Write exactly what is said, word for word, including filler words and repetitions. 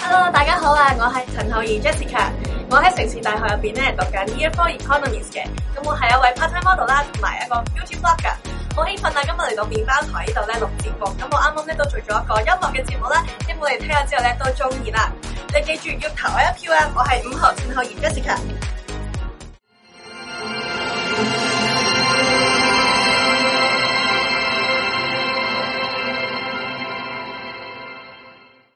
Hello， 大家好啊！我係陳浩儀 Jessica， 我喺城市大學入邊咧讀緊 Year Four Economics 嘅，咁我係一位 part-time model 啦，同埋一個 beauty blogger。好興奮啊！今日嚟到麵包台呢度咧錄節目，咁我啱啱咧都做咗一個音樂嘅節目啦，希望你聽咗之後咧都中意啦。你記住要投我一票啊！我係五號陳浩儀 Jessica。